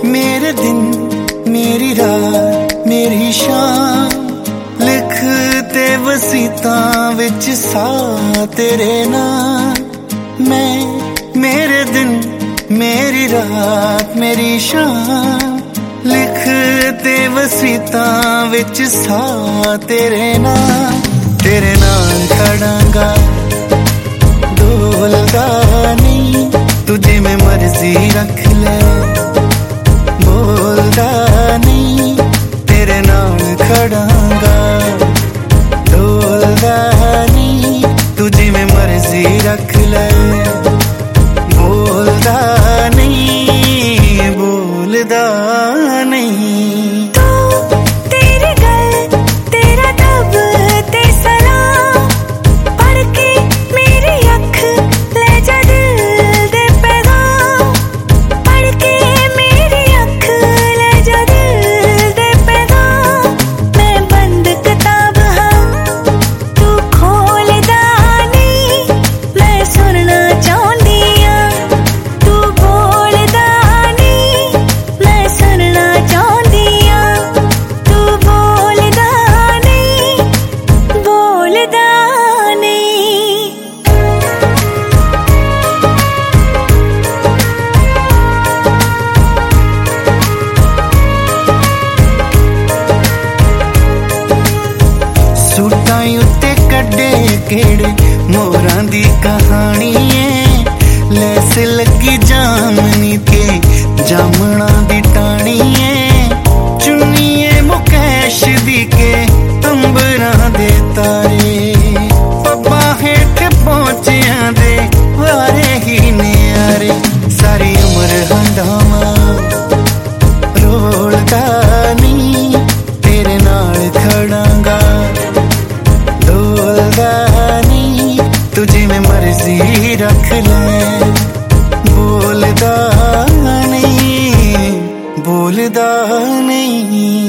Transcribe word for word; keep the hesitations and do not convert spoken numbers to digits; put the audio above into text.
मेरे दिन मेरी रात मेरी शाम लिखते वसीतां विच सा तेरे नाम। मैं मेरे दिन मेरी रात मेरी शाम लिखते वसीतां विच सा तेरे नाम। तेरे नाल खड़ांगा डोलदा नहीं, तुझे मैं मर्जी रख ले बोलदा नहीं। तेरे नाल खड़ांगा डोलदा नहीं, तुझे मैं मर्जी रख ले बोलदा नहीं बोलदा नहीं। सूटां उत्ते कड्डे केड़े मोरां दी कहानी है, लैस लगी जामनी ते जामना दी टाणी है। चुन्नीए मुकैश दी के अंबरां दे तारे, पब्बा हेठ पहुंचियां दे वारे ही न्यारे। सारी उम्र हंडावा रोलदा नहीं, तेरे नाल खड़ांगा तुझे मैं मर्जी रख ले बोलदा नहीं बोलदा नहीं।